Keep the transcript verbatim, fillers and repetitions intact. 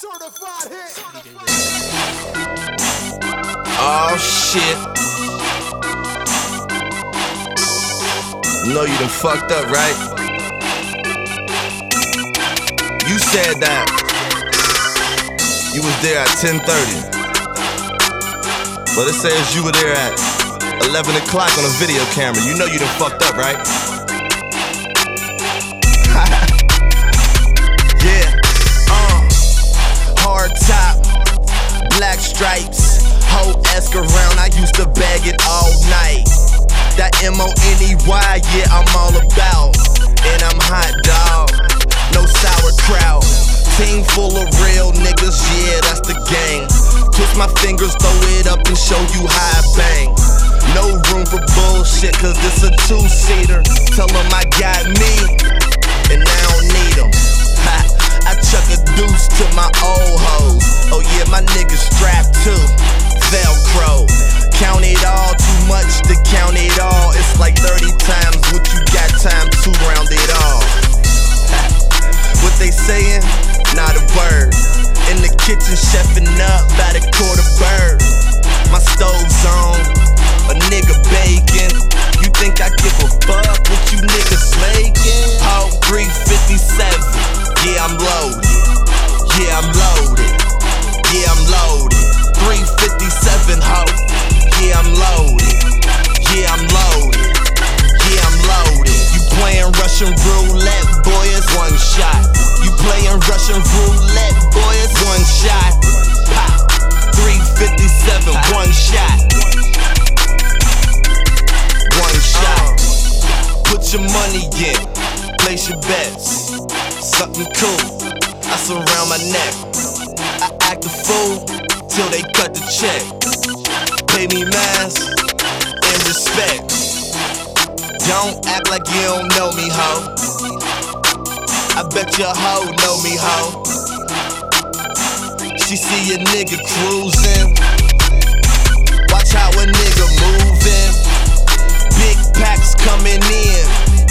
Certified hit. Oh shit. You know you done fucked up, right? You said that you was there at ten thirty, but it says you were there at eleven o'clock on a video camera. You know you done fucked up, right? Yeah. Uh, hard top, black stripes, hoe ask around. I used to bag it all night. That M O N E Y, yeah, I'm all about. And I'm hot dog, no sauerkraut. Team full of real niggas, yeah, that's the gang. Twist my fingers, throw it up and show you how I bang. No room for bullshit, cause this a two-seater. Tell them I got me, and I don't need them. Ha, I chuck a deuce to my old hoes. Oh yeah, my niggas strapped too. Velcro, count it all, too much to count it all. It's like thirty times what you got time to round it off. What they saying? Not a word. In the kitchen chefing up by the quarter bird. My stove's on, a nigga baking. You think I give a fuck what you niggas making? Oh, three fifty-seven, yeah I'm loaded. Yeah I'm loaded. Yeah I'm loaded. three fifty-seven, ho. Yeah I'm loaded. Yeah I'm loaded. Yeah I'm loaded. You playing Russian roulette, boy, it's one shot. You playing Russian roulette, boy, it's one shot. Pop. three fifty-seven, one shot. One shot. Put your money in, place your bets. Something cool, I surround my neck. I act a fool till they cut the check. Pay me mass and respect. Don't act like you don't know me, ho. I bet your hoe know me, ho. She see a nigga cruising. Watch how a nigga moving. Big packs coming in.